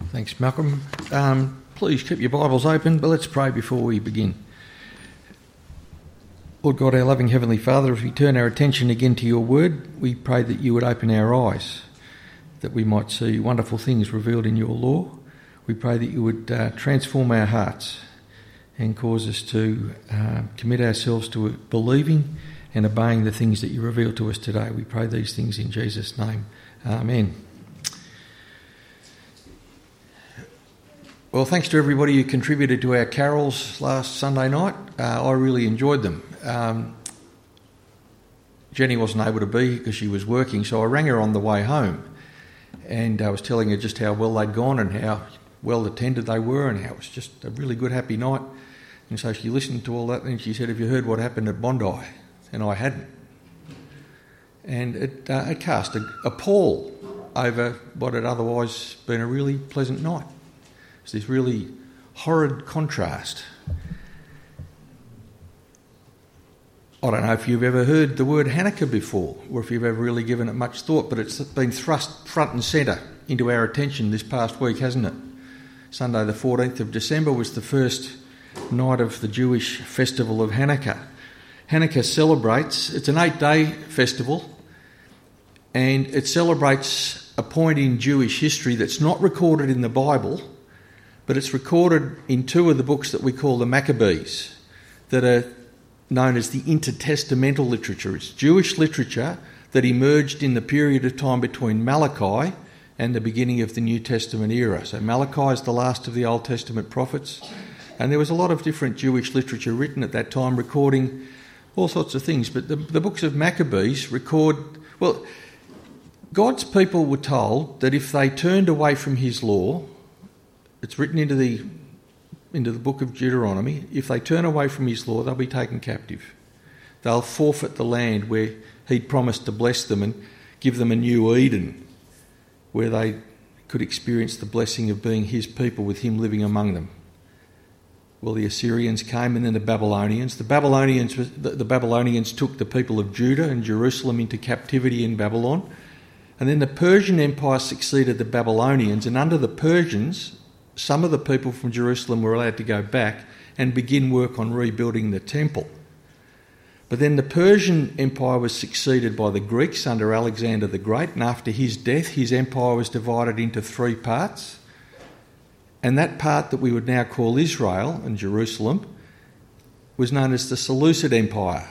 Thanks, Malcolm. Please keep your Bibles open, but let's pray before we begin. Lord God, our loving Heavenly Father, as we turn our attention again to your word, we pray that you would open our eyes, that we might see wonderful things revealed in your law. We pray that you would transform our hearts and cause us to commit ourselves to believing and obeying the things that you reveal to us today. We pray these things in Jesus' name. Amen. Well, thanks to everybody who contributed to our carols last Sunday night. I really enjoyed them. Jenny wasn't able to be because she was working, so I rang her on the way home and I was telling her just how well they'd gone and how well attended they were and how it was just a really good, happy night. And so she listened to all that and she said, "Have you heard what happened at Bondi?" And I hadn't. And it cast a pall over what had otherwise been a really pleasant night. It's this really horrid contrast. I don't know if you've ever heard the word Hanukkah before or if you've ever really given it much thought, but it's been thrust front and centre into our attention this past week, hasn't it? Sunday the 14th of December was the first night of the Jewish festival of Hanukkah. Hanukkah celebrates, it's an 8-day festival, and it celebrates a point in Jewish history that's not recorded in the Bible, but it's recorded in two of the books that we call the Maccabees, that are known as the intertestamental literature. It's Jewish literature that emerged in the period of time between Malachi and the beginning of the New Testament era. So Malachi is the last of the Old Testament prophets, and there was a lot of different Jewish literature written at that time recording all sorts of things. But the books of Maccabees record, well, God's people were told that if they turned away from his law, it's written into the book of Deuteronomy, if they turn away from his law, they'll be taken captive. They'll forfeit the land where he'd promised to bless them and give them a new Eden, where they could experience the blessing of being his people with him living among them. Well, the Assyrians came and then the Babylonians. The Babylonians took the people of Judah and Jerusalem into captivity in Babylon. And then the Persian Empire succeeded the Babylonians, and under the Persians, some of the people from Jerusalem were allowed to go back and begin work on rebuilding the temple. But then the Persian Empire was succeeded by the Greeks under Alexander the Great, and after his death, his empire was divided into three parts. And that part that we would now call Israel and Jerusalem was known as the Seleucid Empire.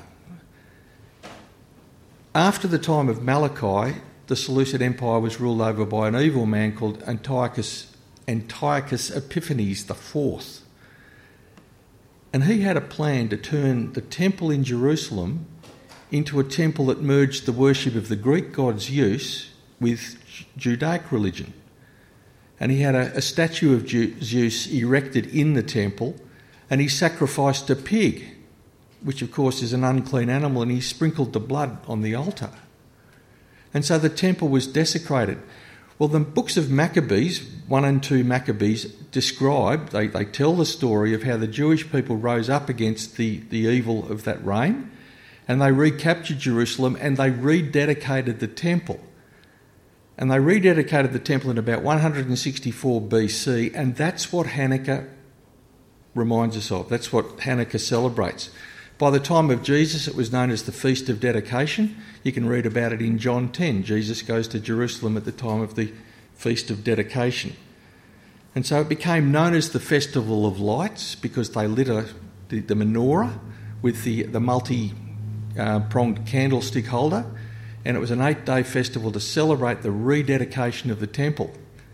After the time of Malachi, the Seleucid Empire was ruled over by an evil man called Antiochus Epiphanes IV. And he had a plan to turn the temple in Jerusalem into a temple that merged the worship of the Greek god Zeus with Judaic religion. And he had a statue of Zeus erected in the temple, and he sacrificed a pig, which of course is an unclean animal, and he sprinkled the blood on the altar. And so the temple was desecrated. Well, the books of Maccabees, 1 and 2 Maccabees, describe, they tell the story of how the Jewish people rose up against the evil of that reign, and they recaptured Jerusalem and they rededicated the temple. And they rededicated the temple in about 164 BC, and that's what Hanukkah reminds us of. That's what Hanukkah celebrates. By the time of Jesus, it was known as the Feast of Dedication. You can read about it in John 10. Jesus goes to Jerusalem at the time of the Feast of Dedication. And so it became known as the Festival of Lights because they lit the menorah with the multi-pronged candlestick holder, and it was an 8-day festival to celebrate the rededication of the temple.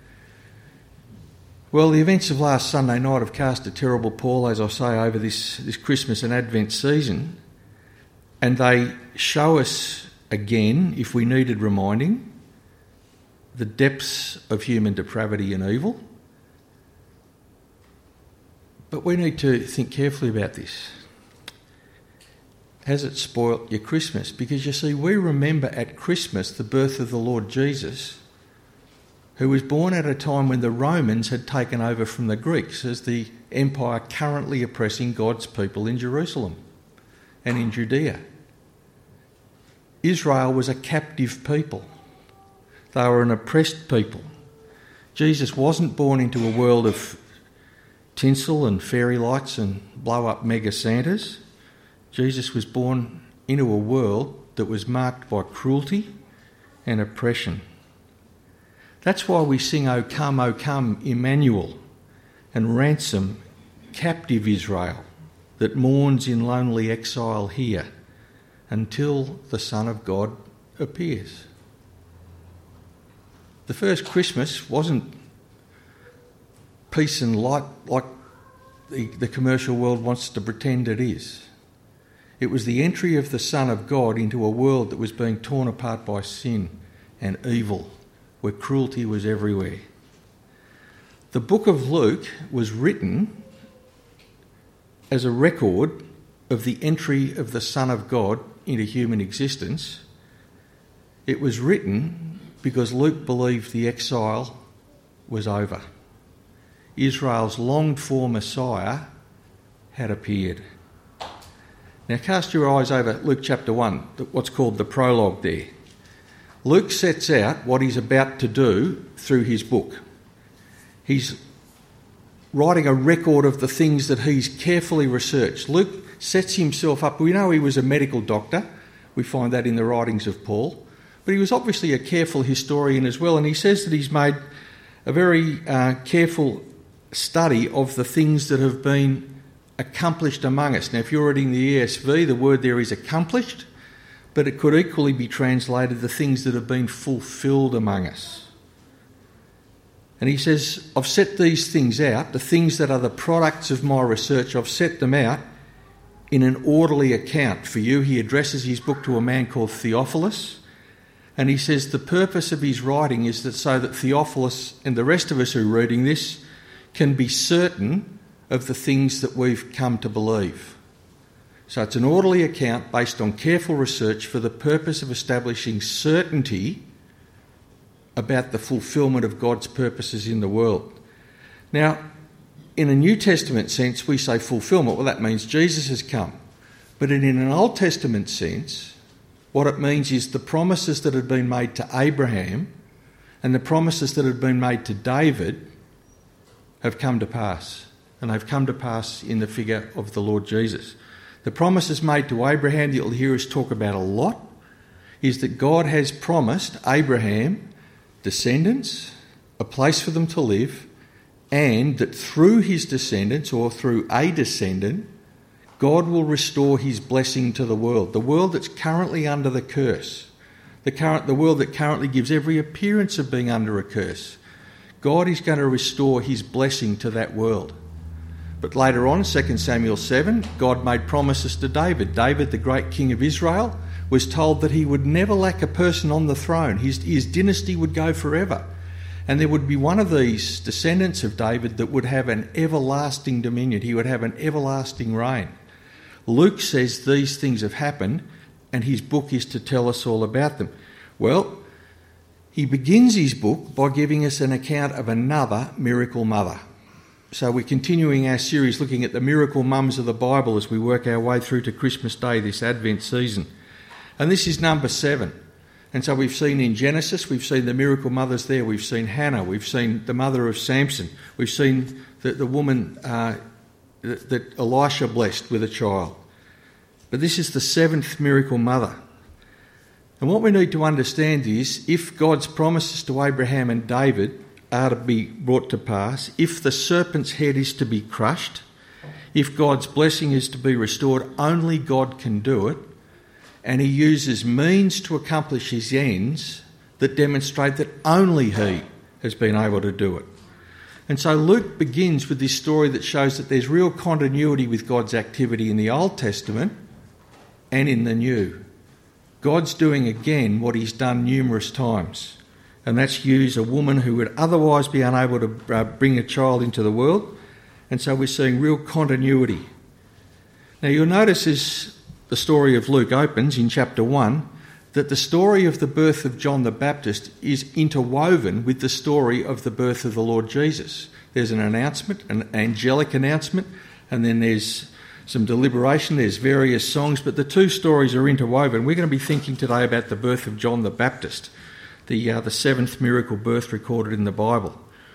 Well, the events of last Sunday night have cast a terrible pall, as I say, over this Christmas and Advent season, and they show us again, if we needed reminding, the depths of human depravity and evil. But we need to think carefully about this. Has it spoilt your Christmas? Because you see, we remember at Christmas the birth of the Lord Jesus, who was born at a time when the Romans had taken over from the Greeks as the empire currently oppressing God's people in Jerusalem and in Judea. Israel was a captive people. They were an oppressed people. Jesus wasn't born into a world of tinsel and fairy lights and blow-up mega Santas. Jesus was born into a world that was marked by cruelty and oppression. That's why we sing, O come, Emmanuel, and ransom captive Israel that mourns in lonely exile here until the Son of God appears. The first Christmas wasn't peace and light like the commercial world wants to pretend it is. It was the entry of the Son of God into a world that was being torn apart by sin and evil, where cruelty was everywhere. The book of Luke was written as a record of the entry of the Son of God into human existence. It was written because Luke believed the exile was over. Israel's longed-for Messiah had appeared. Now cast your eyes over Luke chapter 1, what's called the prologue there. Luke sets out what he's about to do through his book. He's writing a record of the things that he's carefully researched. Luke sets himself up. We know he was a medical doctor. We find that in the writings of Paul. But he was obviously a careful historian as well, and he says that he's made a very careful study of the things that have been accomplished among us. Now, if you're reading the ESV, the word there is accomplished, but it could equally be translated the things that have been fulfilled among us. And he says, I've set these things out, the things that are the products of my research, I've set them out in an orderly account for you. He addresses his book to a man called Theophilus, and he says the purpose of his writing is that so that Theophilus and the rest of us who are reading this can be certain of the things that we've come to believe. So it's an orderly account based on careful research for the purpose of establishing certainty about the fulfilment of God's purposes in the world. Now, in a New Testament sense, we say fulfilment. Well, that means Jesus has come. But in an Old Testament sense, what it means is the promises that had been made to Abraham and the promises that had been made to David have come to pass. And they've come to pass in the figure of the Lord Jesus. The promises made to Abraham that you'll hear us talk about a lot is that God has promised Abraham descendants, a place for them to live, and that through his descendants or through a descendant, God will restore his blessing to the world that's currently under the curse, the world that currently gives every appearance of being under a curse. God is going to restore his blessing to that world. But later on, 2 Samuel 7, God made promises to David. David, the great king of Israel, was told that he would never lack a person on the throne. His dynasty would go forever. And there would be one of these descendants of David that would have an everlasting dominion. He would have an everlasting reign. Luke says these things have happened, and his book is to tell us all about them. Well, he begins his book by giving us an account of another miracle mother. So we're continuing our series looking at the miracle mums of the Bible as we work our way through to Christmas Day, this Advent season. And this is number 7. And so we've seen in Genesis, we've seen the miracle mothers there. We've seen Hannah. We've seen the mother of Samson. We've seen the woman that Elisha blessed with a child. But this is the 7th miracle mother. And what we need to understand is if God's promises to Abraham and David are to be brought to pass, if the serpent's head is to be crushed, if God's blessing is to be restored, only God can do it. And he uses means to accomplish his ends that demonstrate that only he has been able to do it. And so Luke begins with this story that shows that there's real continuity with God's activity in the Old Testament and in the New. God's doing again what he's done numerous times, and that's use a woman who would otherwise be unable to bring a child into the world. And so we're seeing real continuity. Now you'll notice as the story of Luke opens in chapter 1 that the story of the birth of John the Baptist is interwoven with the story of the birth of the Lord Jesus. There's an announcement, an angelic announcement, and then there's some deliberation, there's various songs, but the two stories are interwoven. We're going to be thinking today about the birth of John the Baptist, the 7th miracle birth recorded in the Bible.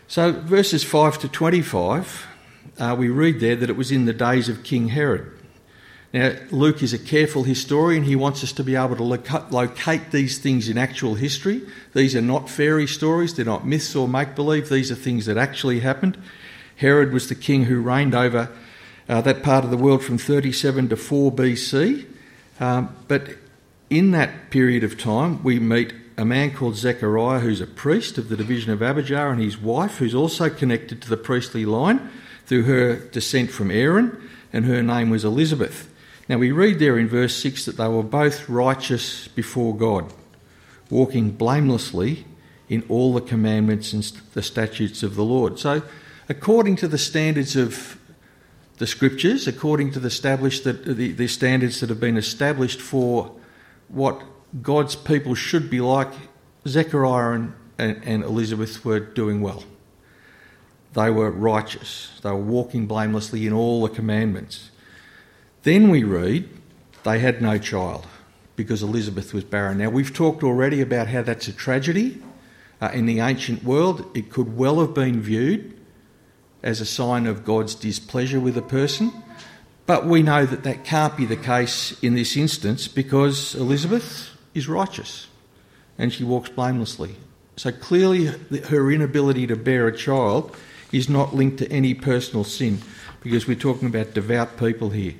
So verses 5 to 25, we read there that it was in the days of King Herod. Now, Luke is a careful historian. He wants us to be able to locate these things in actual history. These are not fairy stories. They're not myths or make-believe. These are things that actually happened. Herod was the king who reigned over that part of the world from 37 to 4 BC. But in that period of time, we meet a man called Zechariah, who's a priest of the division of Abijah, and his wife, who's also connected to the priestly line through her descent from Aaron, and her name was Elizabeth. Now we read there in verse 6 that they were both righteous before God, walking blamelessly in all the commandments and the statutes of the Lord. So according to the standards of the Scriptures, according to the standards that have been established for what God's people should be like, Zechariah and Elizabeth were doing well. They were righteous. They were walking blamelessly in all the commandments. Then we read they had no child because Elizabeth was barren. Now, we've talked already about how that's a tragedy. In the ancient world, it could well have been viewed as a sign of God's displeasure with a person, but we know that that can't be the case in this instance because Elizabeth is righteous and she walks blamelessly. So clearly her inability to bear a child is not linked to any personal sin because we're talking about devout people here.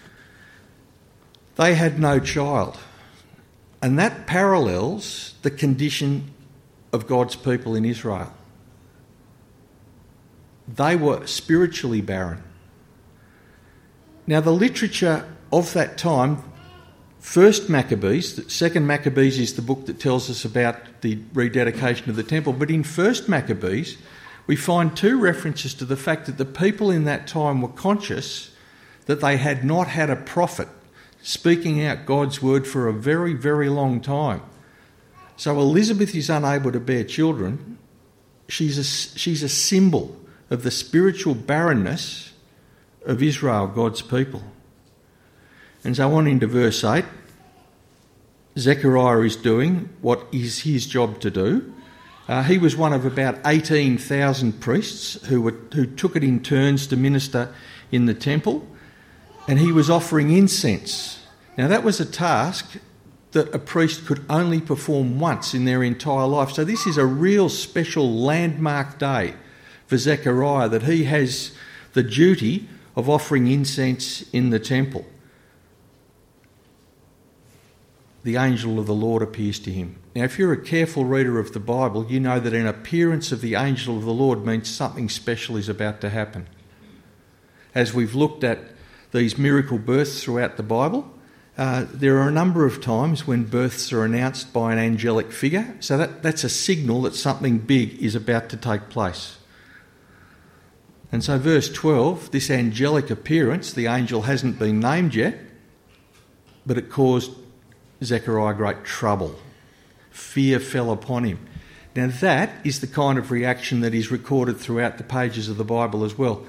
They had no child, and that parallels the condition of God's people in Israel. They were spiritually barren. Now, the literature of that time, First Maccabees, Second Maccabees is the book that tells us about the rededication of the temple, but in First Maccabees, we find two references to the fact that the people in that time were conscious that they had not had a prophet speaking out God's word for a very, very long time. So Elizabeth is unable to bear children. She's a symbol of the spiritual barrenness of Israel, God's people. And so on into verse 8, Zechariah is doing what is his job to do. He was one of about 18,000 priests who took it in turns to minister in the temple, and he was offering incense. Now that was a task that a priest could only perform once in their entire life. So this is a real special landmark day for Zechariah, that he has the duty of offering incense in the temple. The angel of the Lord appears to him. Now, if you're a careful reader of the Bible, you know that an appearance of the angel of the Lord means something special is about to happen. As we've looked at these miracle births throughout the Bible, there are a number of times when births are announced by an angelic figure, so that's a signal that something big is about to take place. And so verse 12, this angelic appearance, the angel hasn't been named yet, but it caused Zechariah great trouble. Fear fell upon him. Now that is the kind of reaction that is recorded throughout the pages of the Bible as well.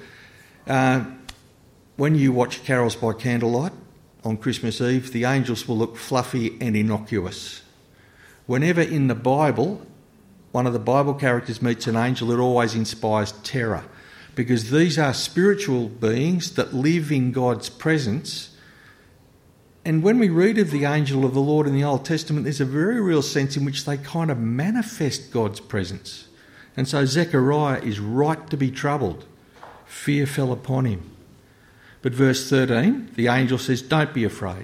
When you watch Carols by Candlelight on Christmas Eve, the angels will look fluffy and innocuous. Whenever in the Bible, one of the Bible characters meets an angel, it always inspires terror, because these are spiritual beings that live in God's presence. And when we read of the angel of the Lord in the Old Testament, there's a very real sense in which they kind of manifest God's presence. And so Zechariah is right to be troubled. Fear fell upon him. But verse 13, the angel says, "Don't be afraid."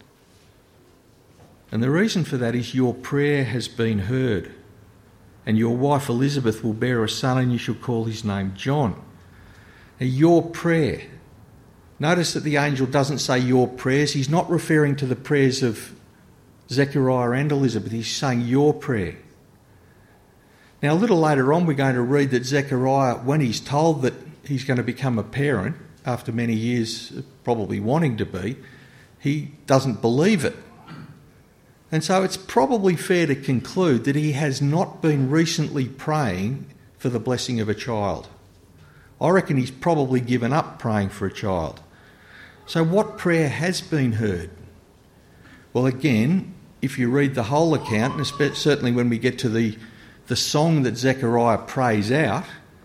And the reason for that is your prayer has been heard, and your wife Elizabeth will bear a son, and you shall call his name John. Now, your prayer. Notice that the angel doesn't say your prayers. He's not referring to the prayers of Zechariah and Elizabeth. He's saying your prayer. Now, a little later on, we're going to read that Zechariah, when he's told that he's going to become a parent, after many years probably wanting to be, he doesn't believe it. And so it's probably fair to conclude that he has not been recently praying for the blessing of a child. I reckon he's probably given up praying for a child. So what prayer has been heard? Well, again, if you read the whole account, and certainly when we get to the song that Zechariah prays out,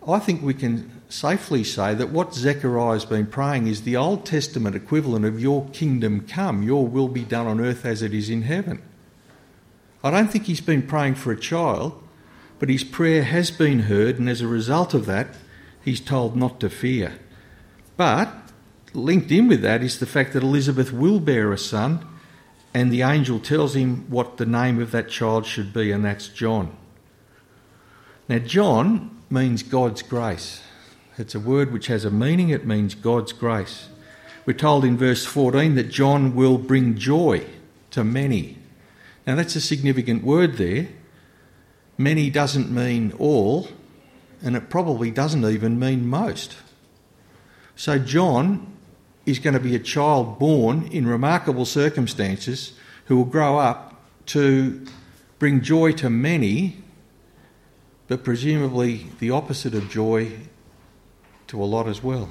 I think we can safely say that what Zechariah has been praying is the Old Testament equivalent of your kingdom come, your will be done on earth as it is in heaven. I don't think he's been praying for a child, but his prayer has been heard, and as a result of that, he's told not to fear. But linked in with that is the fact that Elizabeth will bear a son, and the angel tells him what the name of that child should be, and that's John. Now, John means God's grace. It's a word which has a meaning. It means God's grace. We're told in verse 14 that John will bring joy to many. Now, that's a significant word there. Many doesn't mean all, and it probably doesn't even mean most. So John is going to be a child born in remarkable circumstances who will grow up to bring joy to many, but presumably the opposite of joy to a lot as well.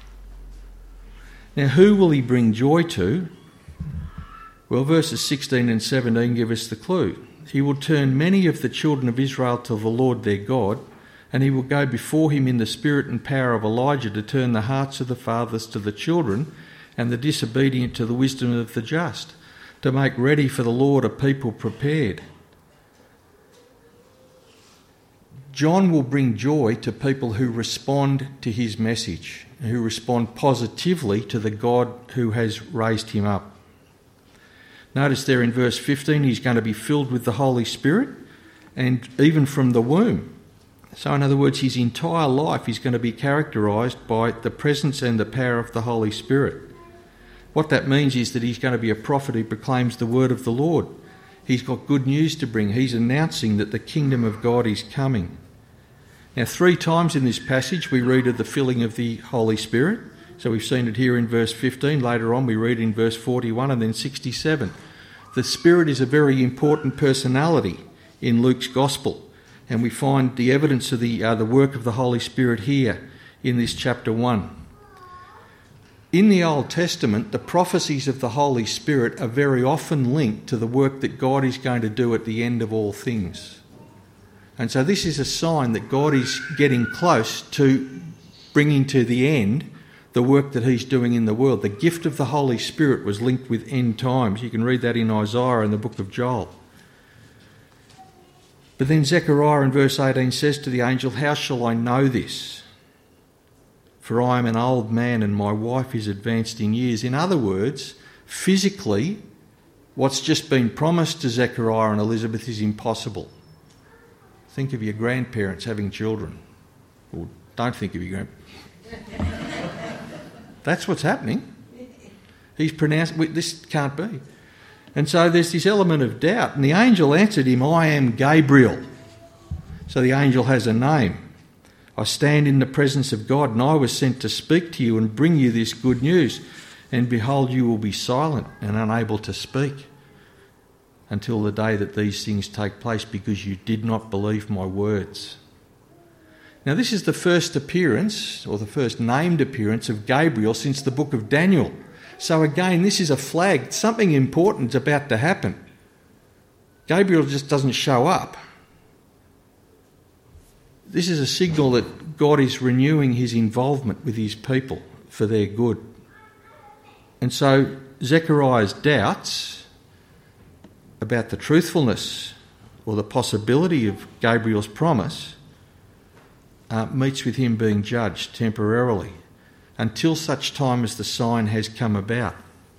Now, who will he bring joy to? Well, verses 16 and 17 give us the clue. He will turn many of the children of Israel to the Lord their God, and he will go before him in the spirit and power of Elijah to turn the hearts of the fathers to the children and the disobedient to the wisdom of the just, to make ready for the Lord a people prepared. John will bring joy to people who respond to his message, who respond positively to the God who has raised him up. Notice there in verse 15, he's going to be filled with the Holy Spirit, and even from the womb. So in other words, his entire life is going to be characterised by the presence and the power of the Holy Spirit. What that means is that he's going to be a prophet who proclaims the word of the Lord. He's got good news to bring. He's announcing that the kingdom of God is coming. Now, 3 times in this passage we read of the filling of the Holy Spirit. So we've seen it here in verse 15. Later on we read in verse 41 and then 67. The Spirit is a very important personality in Luke's Gospel, and we find the evidence of the work of the Holy Spirit here in this chapter 1. In the Old Testament, the prophecies of the Holy Spirit are very often linked to the work that God is going to do at the end of all things. And so this is a sign that God is getting close to bringing to the end the work that he's doing in the world. The gift of the Holy Spirit was linked with end times. You can read that in Isaiah and the book of Joel. But then Zechariah in verse 18 says to the angel, "How shall I know this? For I am an old man and my wife is advanced in years." In other words, physically, what's just been promised to Zechariah and Elizabeth is impossible. Think of your grandparents having children. Or don't think of your grandparents. That's what's happening. He's pronounced, this can't be. And so there's this element of doubt. And the angel answered him, "I am Gabriel." So the angel has a name. "I stand in the presence of God, and I was sent to speak to you and bring you this good news. And behold, you will be silent and unable to speak until the day that these things take place, because you did not believe my words." Now, this is the first appearance, or the first named appearance of Gabriel since the book of Daniel. So again, this is a flag. Something important is about to happen. Gabriel just doesn't show up. This is a signal that God is renewing his involvement with his people for their good. And so Zechariah's doubts about the truthfulness or the possibility of Gabriel's promise meets with him being judged temporarily until such time as the sign has come about.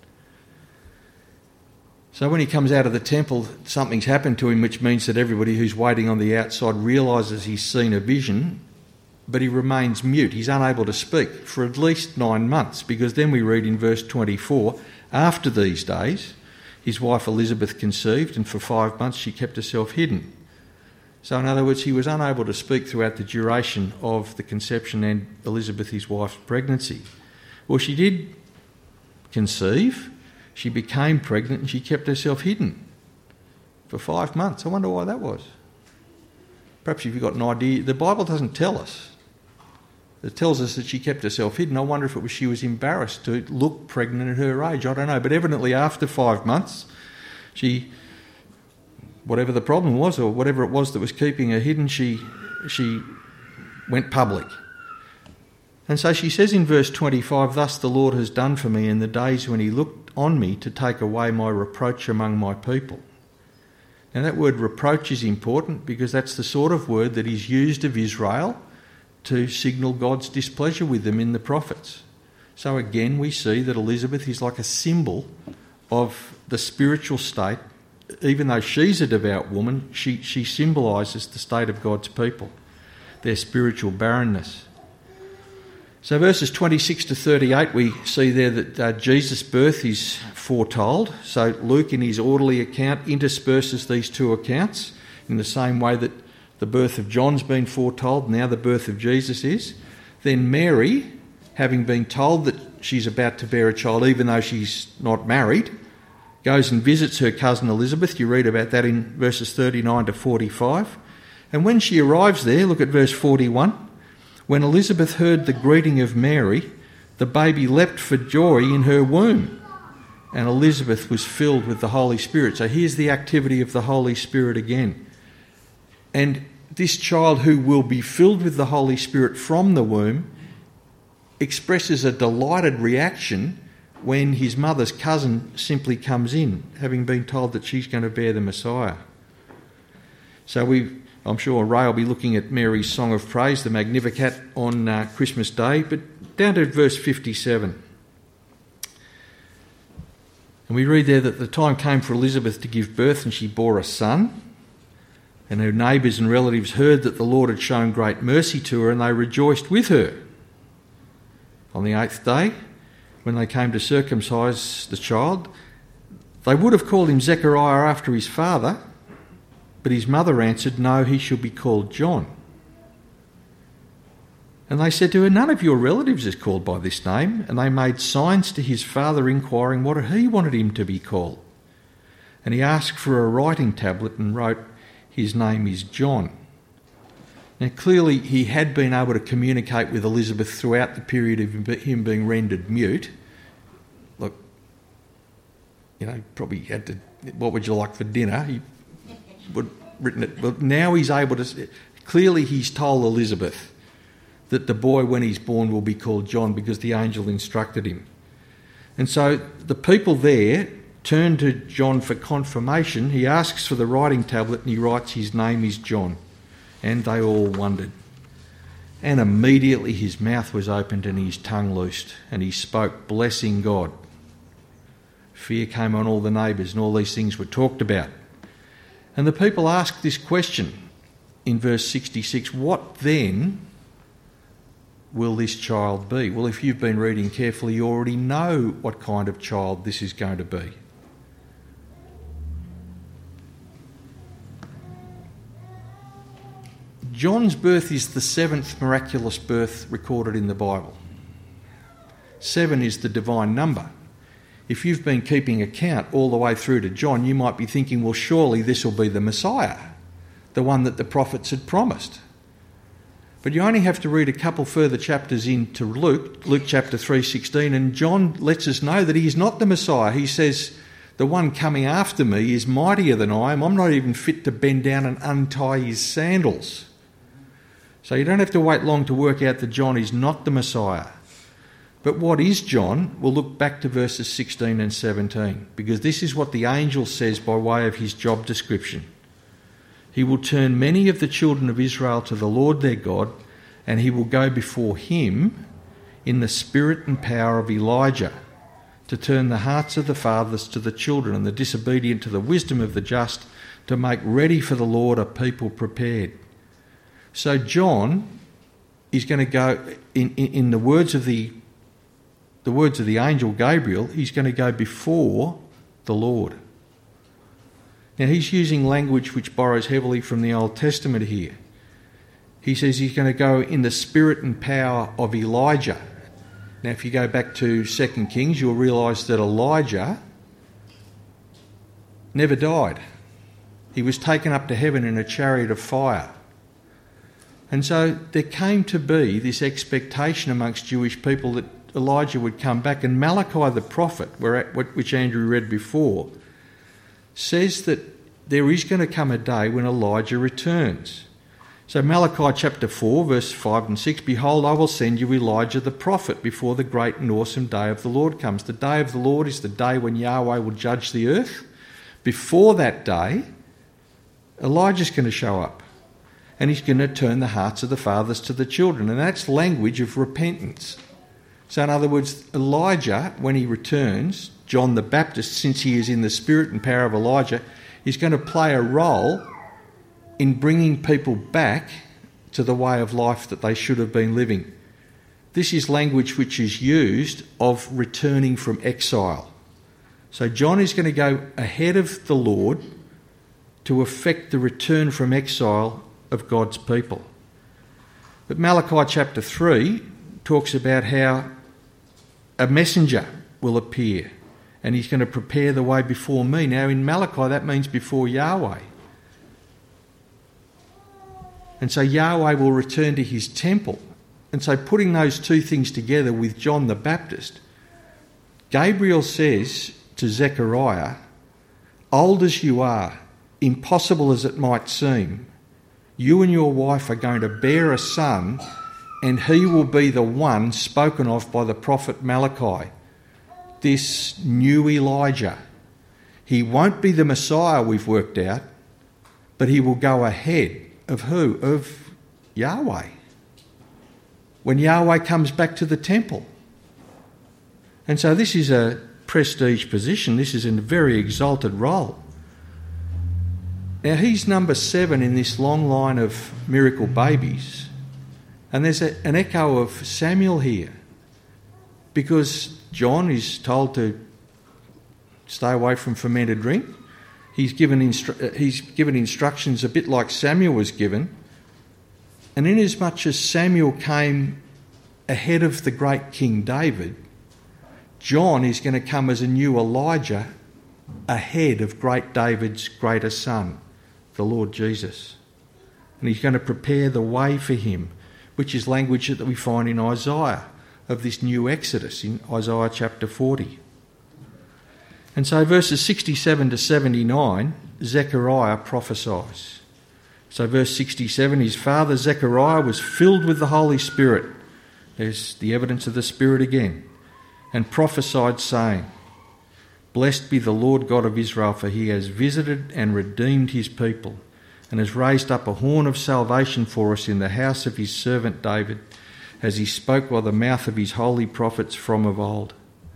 So when he comes out of the temple, something's happened to him, which means that everybody who's waiting on the outside realises he's seen a vision, but he remains mute. He's unable to speak for at least 9 months, because then we read in verse 24, "After these days, his wife Elizabeth conceived, and for 5 months she kept herself hidden." So in other words, he was unable to speak throughout the duration of the conception and Elizabeth, his wife's pregnancy. Well, she did conceive, she became pregnant, and she kept herself hidden for 5 months. I wonder why that was. Perhaps if you've got an idea, the Bible doesn't tell us. It tells us that she kept herself hidden. I wonder if it was she was embarrassed to look pregnant at her age. I don't know. But evidently after 5 months, she, whatever the problem was or whatever it was that was keeping her hidden, she went public. And so she says in verse 25, "Thus the Lord has done for me in the days when he looked on me to take away my reproach among my people." Now that word reproach is important because that's the sort of word that is used of Israel to signal God's displeasure with them in the prophets. So again we see that Elizabeth is like a symbol of the spiritual state. Even though she's a devout woman, she symbolises the state of God's people, their spiritual barrenness. So verses 26 to 38, we see there that Jesus' birth is foretold. So Luke, in his orderly account, intersperses these two accounts in the same way that the birth of John's been foretold, now the birth of Jesus is. Then Mary, having been told that she's about to bear a child, even though she's not married, goes and visits her cousin Elizabeth. You read about that in verses 39 to 45. And when she arrives there, look at verse 41. "When Elizabeth heard the greeting of Mary, the baby leapt for joy in her womb, and Elizabeth was filled with the Holy Spirit." So here's the activity of the Holy Spirit again. And this child who will be filled with the Holy Spirit from the womb expresses a delighted reaction when his mother's cousin simply comes in, having been told that she's going to bear the Messiah. So I'm sure Ray will be looking at Mary's Song of Praise, the Magnificat, on Christmas Day, but down to verse 57. And we read there that the time came for Elizabeth to give birth, and she bore a son. And her neighbours and relatives heard that the Lord had shown great mercy to her, and they rejoiced with her. On the 8th day, when they came to circumcise the child, they would have called him Zechariah after his father, but his mother answered, "No, he shall be called John." And they said to her, "None of your relatives is called by this name." And they made signs to his father, inquiring what he wanted him to be called. And he asked for a writing tablet and wrote, "His name is John." Now clearly he had been able to communicate with Elizabeth throughout the period of him being rendered mute. Look, probably had to, "What would you like for dinner?" He would have written it. But now he's able to, clearly he's told Elizabeth that the boy when he's born will be called John because the angel instructed him. And so the people there turn to John for confirmation. He asks for the writing tablet and he writes, "His name is John." And they all wondered. And immediately his mouth was opened and his tongue loosed, and he spoke, blessing God. Fear came on all the neighbours, and all these things were talked about. And the people asked this question in verse 66, "What then will this child be?" Well, if you've been reading carefully, you already know what kind of child this is going to be. John's birth is the 7th miraculous birth recorded in the Bible. 7 is the divine number. If you've been keeping account all the way through to John, you might be thinking, well, surely this will be the Messiah, the one that the prophets had promised. But you only have to read a couple further chapters into Luke chapter 3:16, and John lets us know that he is not the Messiah. He says, "The one coming after me is mightier than I am. I'm not even fit to bend down and untie his sandals." So you don't have to wait long to work out that John is not the Messiah. But what is John? We'll look back to verses 16 and 17, because this is what the angel says by way of his job description. "He will turn many of the children of Israel to the Lord their God, and he will go before him in the spirit and power of Elijah, to turn the hearts of the fathers to the children and the disobedient to the wisdom of the just, to make ready for the Lord a people prepared." So John is going to go, in the words of the angel Gabriel, he's going to go before the Lord. Now he's using language which borrows heavily from the Old Testament here. He says he's going to go in the spirit and power of Elijah. Now if you go back to 2 Kings, you'll realise that Elijah never died. He was taken up to heaven in a chariot of fire. And so there came to be this expectation amongst Jewish people that Elijah would come back, and Malachi the prophet, which Andrew read before, says that there is going to come a day when Elijah returns. So Malachi chapter 4, verse 5 and 6, "Behold, I will send you Elijah the prophet before the great and awesome day of the Lord comes." The day of the Lord is the day when Yahweh will judge the earth. Before that day, Elijah's going to show up, and he's going to turn the hearts of the fathers to the children, and that's language of repentance. So in other words, Elijah, when he returns, John the Baptist, since he is in the spirit and power of Elijah, is going to play a role in bringing people back to the way of life that they should have been living. This is language which is used of returning from exile. So John is going to go ahead of the Lord to effect the return from exile of God's people. But Malachi chapter 3 talks about how a messenger will appear and he's going to prepare the way before me. Now in Malachi that means before Yahweh. And so Yahweh will return to his temple. And so putting those two things together with John the Baptist, Gabriel says to Zechariah, "Old as you are, impossible as it might seem, you and your wife are going to bear a son, and he will be the one spoken of by the prophet Malachi, this new Elijah. He won't be the Messiah we've worked out, but he will go ahead of who? Of Yahweh. When Yahweh comes back to the temple." And so this is a prestige position. This is a very exalted role. Now he's number 7 in this long line of miracle babies. And there's an echo of Samuel here, because John is told to stay away from fermented drink. He's given instructions a bit like Samuel was given. And inasmuch as Samuel came ahead of the great King David, John is going to come as a new Elijah ahead of great David's greater son, the Lord Jesus. And he's going to prepare the way for him, which is language that we find in Isaiah of this new Exodus in Isaiah chapter 40. And so verses 67 to 79, Zechariah prophesies. So verse 67, his father Zechariah was filled with the Holy Spirit. There's the evidence of the Spirit again. And prophesied, saying, "Blessed be the Lord God of Israel, for he has visited and redeemed his people, and has raised up a horn of salvation for us in the house of his servant David, as he spoke by the mouth of his holy prophets from of old."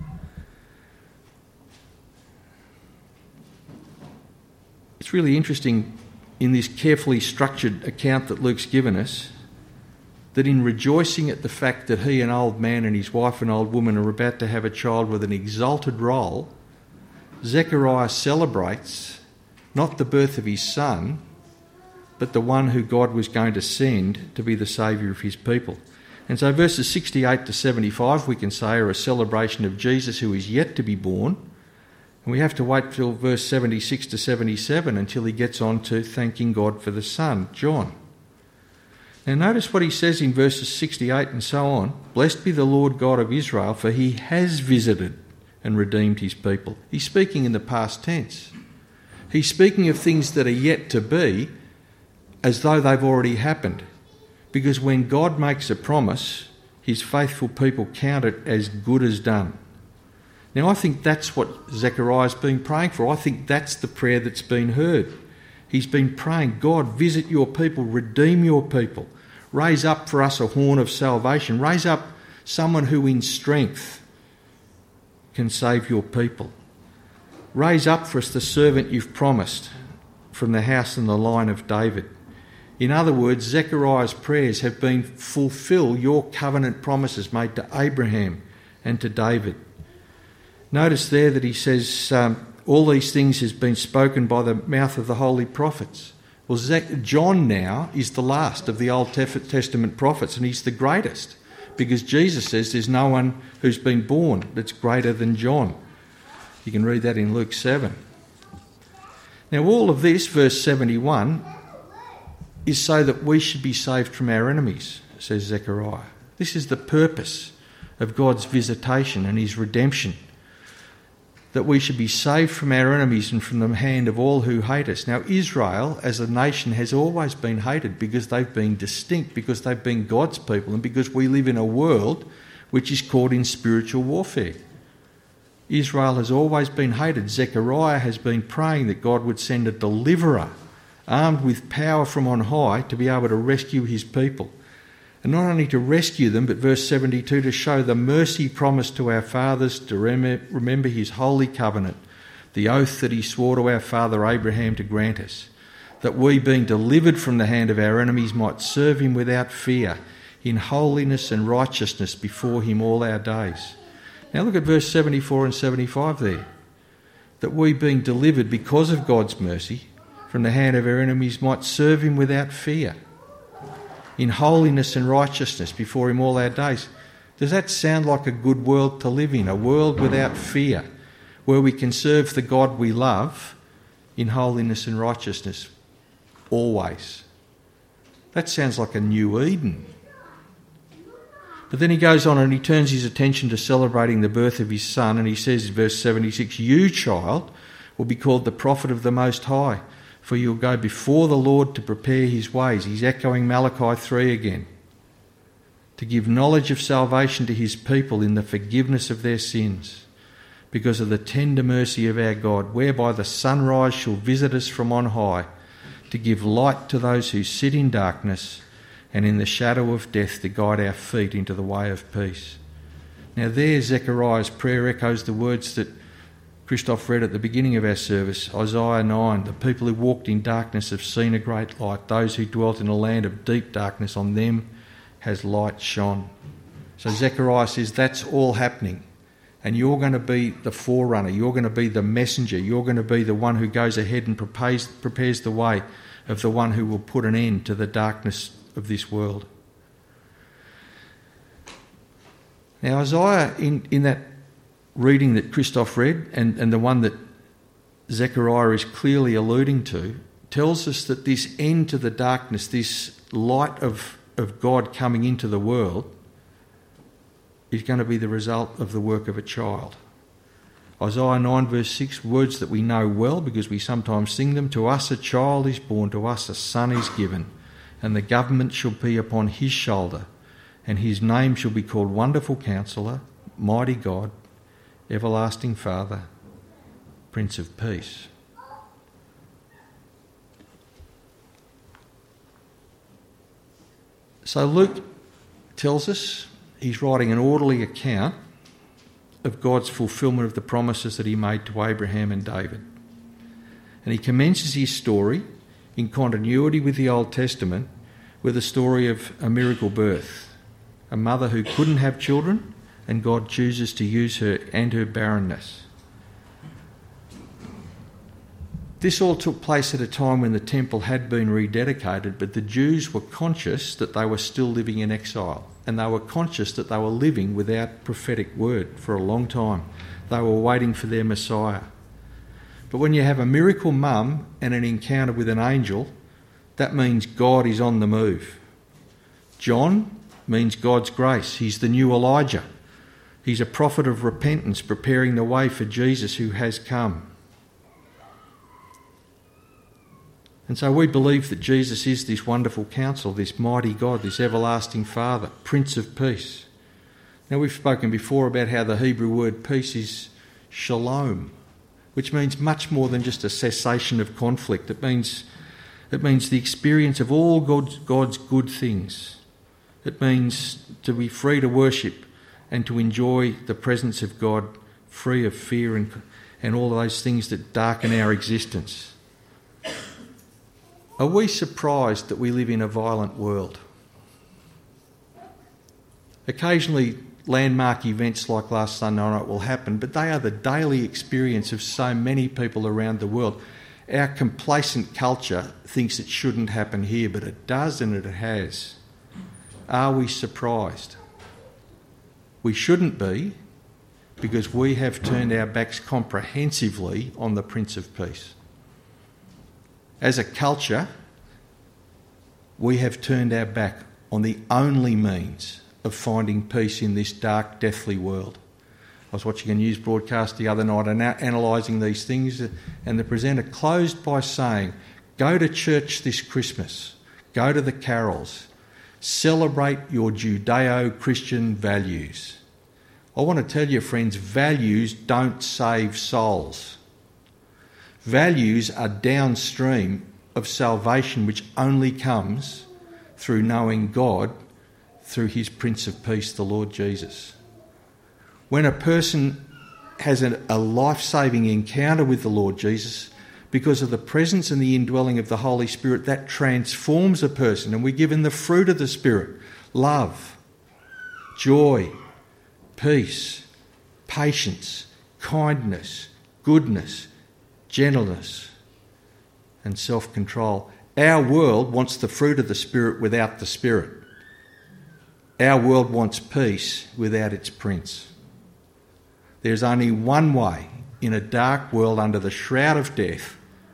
It's really interesting in this carefully structured account that Luke's given us, that in rejoicing at the fact that he, an old man, and his wife, an old woman, are about to have a child with an exalted role, Zechariah celebrates not the birth of his son, but the one who God was going to send to be the saviour of his people. And so verses 68 to 75, we can say, are a celebration of Jesus who is yet to be born. And we have to wait till verse 76 to 77 until he gets on to thanking God for the Son, John. Now notice what he says in verses 68 and so on. "Blessed be the Lord God of Israel, for he has visited and redeemed his people." He's speaking in the past tense. He's speaking of things that are yet to be as though they've already happened. Because when God makes a promise, his faithful people count it as good as done. Now I think that's what Zechariah's been praying for. I think that's the prayer that's been heard. He's been praying, "God, visit your people, redeem your people. Raise up for us a horn of salvation. Raise up someone who in strength can save your people. Raise up for us the servant you've promised from the house and the line of David." In other words, Zechariah's prayers have been, "Fulfill your covenant promises made to Abraham and to David." Notice there that he says, all these things has been spoken by the mouth of the holy prophets. Well, John now is the last of the Old Testament prophets, and he's the greatest, because Jesus says there's no one who's been born that's greater than John. You can read that in Luke 7. Now all of this, verse 71, is so that we should be saved from our enemies, says Zechariah. This is the purpose of God's visitation and his redemption. that we should be saved from our enemies and from the hand of all who hate us. Now, Israel as a nation has always been hated because they've been distinct, because they've been God's people, and because we live in a world which is caught in spiritual warfare. Israel has always been hated. Zechariah has been praying that God would send a deliverer armed with power from on high to be able to rescue his people. And not only to rescue them, but verse 72, to show the mercy promised to our fathers, to remember his holy covenant, the oath that he swore to our father Abraham to grant us, that we, being delivered from the hand of our enemies, might serve him without fear, in holiness and righteousness before him all our days. Now look at verse 74 and 75 there. That we, being delivered because of God's mercy from the hand of our enemies, might serve him without fear, in holiness and righteousness before him all our days. Does that sound like a good world to live in? A world without fear, where we can serve the God we love in holiness and righteousness always. That sounds like a new Eden. But then he goes on and he turns his attention to celebrating the birth of his son, and he says in verse 76, "You, child, will be called the prophet of the Most High, for you'll go before the Lord to prepare his ways." He's echoing Malachi 3 again. "To give knowledge of salvation to his people in the forgiveness of their sins, because of the tender mercy of our God, whereby the sunrise shall visit us from on high, to give light to those who sit in darkness, and in the shadow of death to guide our feet into the way of peace." Now there Zechariah's prayer echoes the words that Christoph read at the beginning of our service, Isaiah 9, "The people who walked in darkness have seen a great light. Those who dwelt in a land of deep darkness, on them has light shone." So Zechariah says that's all happening. And you're going to be the forerunner. You're going to be the messenger. You're going to be the one who goes ahead and prepares the way of the one who will put an end to the darkness of this world. Now Isaiah, in that reading that Christoph read, and the one that Zechariah is clearly alluding to, tells us that this end to the darkness, this light of God coming into the world, is going to be the result of the work of a child. Isaiah 9 verse 6, words that we know well because we sometimes sing them. "To us a child is born, to us a son is given, and the government shall be upon his shoulder, and his name shall be called Wonderful Counselor, Mighty God, Everlasting Father, Prince of Peace." So Luke tells us he's writing an orderly account of God's fulfilment of the promises that he made to Abraham and David. And he commences his story in continuity with the Old Testament with a story of a miracle birth, a mother who couldn't have children, and God chooses to use her and her barrenness. This all took place at a time when the temple had been rededicated, but the Jews were conscious that they were still living in exile, and they were conscious that they were living without prophetic word for a long time. They were waiting for their Messiah. But when you have a miracle mum and an encounter with an angel, that means God is on the move. John means God's grace. He's the new Elijah. He's a prophet of repentance, preparing the way for Jesus who has come. And so we believe that Jesus is this wonderful counsel, this mighty God, this everlasting Father, Prince of Peace. Now we've spoken before about how the Hebrew word peace is shalom, which means much more than just a cessation of conflict. It means the experience of all God's good things. It means to be free to worship and to enjoy the presence of God, free of fear and all those things that darken our existence. Are we surprised that we live in a violent world? Occasionally landmark events like last Sunday night will happen, but they are the daily experience of so many people around the world. Our complacent culture thinks it shouldn't happen here, but it does and it has. Are we surprised? We shouldn't be, because we have turned our backs comprehensively on the Prince of Peace. As a culture, we have turned our back on the only means of finding peace in this dark, deathly world. I was watching a news broadcast the other night and analysing these things, and the presenter closed by saying, go to church this Christmas, go to the carols, celebrate your Judeo-Christian values. I want to tell you, friends, values don't save souls. Values are downstream of salvation, which only comes through knowing God through his Prince of Peace, the Lord Jesus. When a person has a life-saving encounter with the Lord Jesus, because of the presence and the indwelling of the Holy Spirit, that transforms a person, and we're given the fruit of the Spirit: love, joy, peace, patience, kindness, goodness, gentleness, and self-control. Our world wants the fruit of the Spirit without the Spirit. Our world wants peace without its prince. There's only one way in a dark world under the shroud of death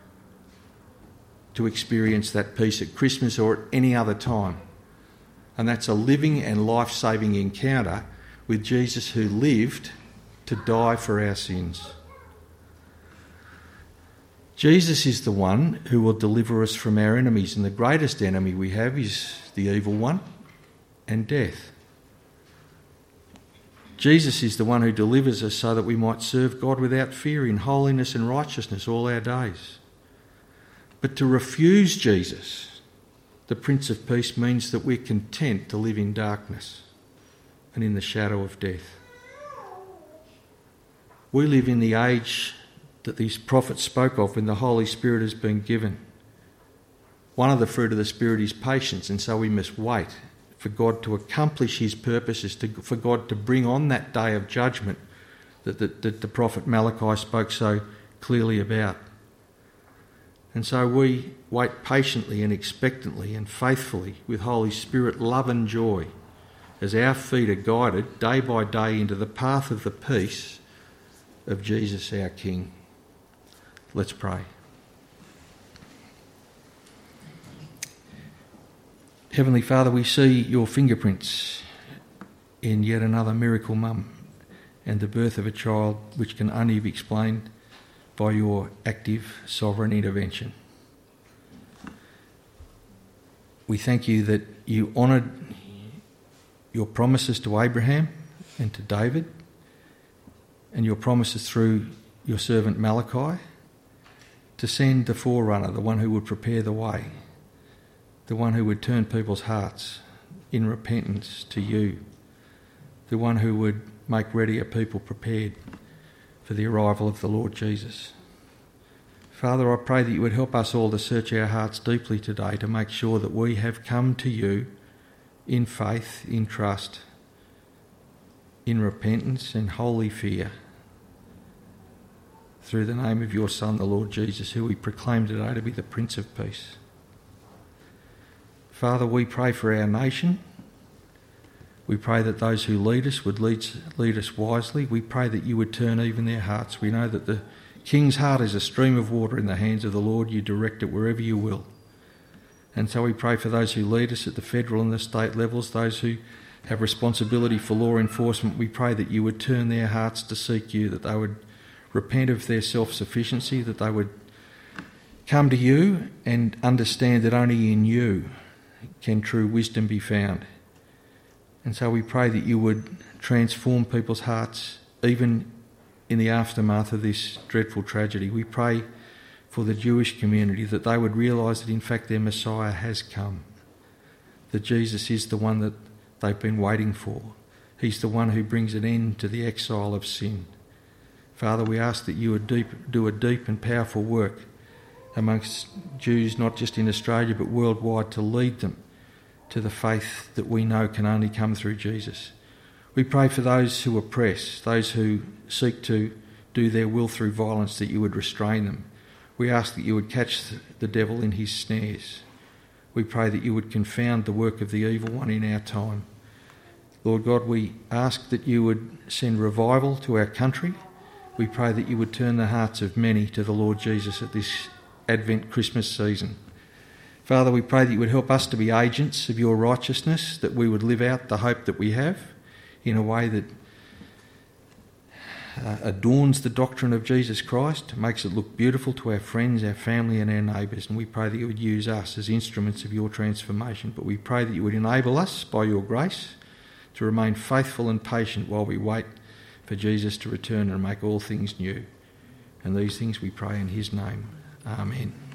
to experience that peace at Christmas or at any other time, and that's a living and life-saving encounter with Jesus, who lived to die for our sins. Jesus is the one who will deliver us from our enemies, and the greatest enemy we have is the evil one and death. Jesus is the one who delivers us so that we might serve God without fear in holiness and righteousness all our days. But to refuse Jesus, the Prince of Peace, means that we're content to live in darkness and in the shadow of death. We live in the age that these prophets spoke of, when the Holy Spirit has been given. One of the fruit of the Spirit is patience, and so we must wait for God to accomplish his purposes, for God to bring on that day of judgment that the prophet Malachi spoke so clearly about. And so we wait patiently and expectantly and faithfully with Holy Spirit love and joy as our feet are guided day by day into the path of the peace of Jesus our King. Let's pray. Heavenly Father, we see your fingerprints in yet another miracle mum and the birth of a child which can only be explained by your active sovereign intervention. We thank you that you honoured your promises to Abraham and to David, and your promises through your servant Malachi to send the forerunner, the one who would prepare the way, the one who would turn people's hearts in repentance to you, the one who would make ready a people prepared for the arrival of the Lord Jesus. Father, I pray that you would help us all to search our hearts deeply today to make sure that we have come to you in faith, in trust, in repentance and holy fear, through the name of your Son, the Lord Jesus, who we proclaim today to be the Prince of Peace. Father, we pray for our nation. We pray that those who lead us would lead us wisely. We pray that you would turn even their hearts. We know that the King's heart is a stream of water in the hands of the Lord. You direct it wherever you will. And so we pray for those who lead us at the federal and the state levels, those who have responsibility for law enforcement. We pray that you would turn their hearts to seek you, that they would repent of their self-sufficiency, that they would come to you and understand that only in you can true wisdom be found. And so we pray that you would transform people's hearts even in the aftermath of this dreadful tragedy. We pray for the Jewish community, that they would realise that in fact their Messiah has come, that Jesus is the one that they've been waiting for. He's the one who brings an end to the exile of sin. Father, we ask that you would do a deep and powerful work amongst Jews, not just in Australia but worldwide, to lead them to the faith that we know can only come through Jesus. We pray for those who oppress, those who seek to do their will through violence, that you would restrain them. We ask that you would catch the devil in his snares. We pray that you would confound the work of the evil one in our time. Lord God, we ask that you would send revival to our country. We pray that you would turn the hearts of many to the Lord Jesus at this Advent Christmas season. Father, we pray that you would help us to be agents of your righteousness, that we would live out the hope that we have in a way that adorns the doctrine of Jesus Christ, makes it look beautiful to our friends, our family and our neighbours. And we pray that you would use us as instruments of your transformation. But we pray that you would enable us, by your grace, to remain faithful and patient while we wait for Jesus to return and make all things new. And these things we pray in his name. Amen.